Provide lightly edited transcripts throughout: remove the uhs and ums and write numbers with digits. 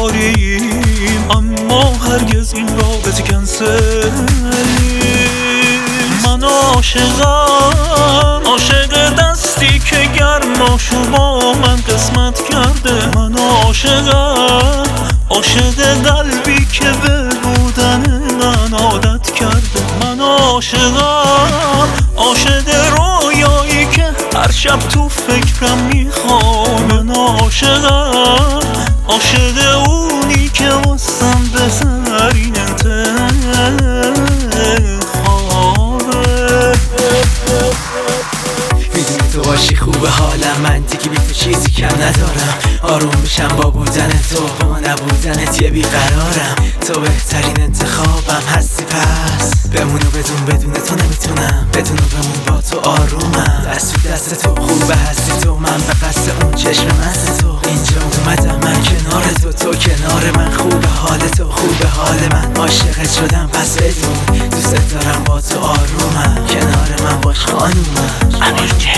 داریم، اما هرگز این رابطه کنسل. من عاشقم، عاشق دستی که گرماشو با من قسمت کرده. من عاشقم، عاشق قلبی که به بودن من عادت کرده. من عاشقم، عاشق رویایی که هر شب تو فکرم میخوام. من عاشقم، عاشق اونی که واسم بهترین انتخابه. میدونی تو باشی خوبه حالم، من دیگه بی تو چیزی کم ندارم. آروم میشم با بودن تو، با نبودنت یه بیقرارم. تو بهترین انتخابم هستی، پس بمونو بدون تو نمیتونم. بدونو بمون با تو آرومم. دست تو دست تو خوبه هستی تو، من به قصد اون چشم مست تو اینجا اومدم. من کنار تو، تو کنار من. خوبه حال تو، خوبه حال من. عاشقت شدم پس بدون دوست دارم، با تو آرومم. کنار من باش خانومم. امیر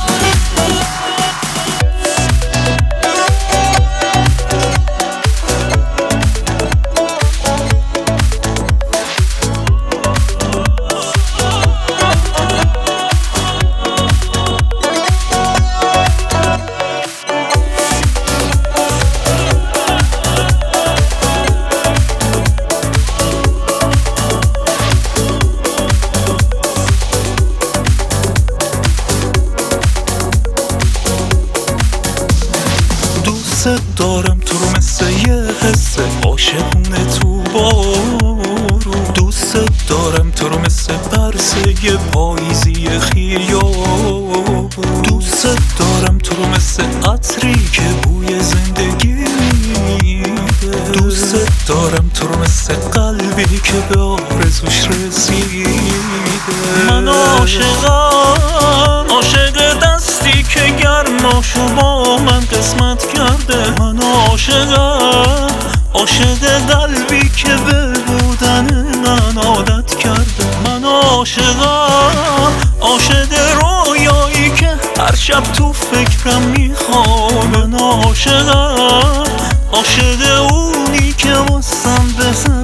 دوست دارم تو رو مثل یه حس عاشقونه تو بارو. دوست دارم تو رو مثل برسه پاییزی خیابون. دوست دارم تو رو مثل عطری که بوی زندگی میده. دوست دارم تو رو مثل قلبی که به آرزوش رسیده. من عاشقم، عاشق دستی که گرماشو با من قسمت کرده. من عاشقم، عاشق قلبی که به بودن من عادت کرده. من عاشقم، عاشق رویایی که هر شب تو فکرم میخوام. من عاشقم، عاشق اونی که واسم بزن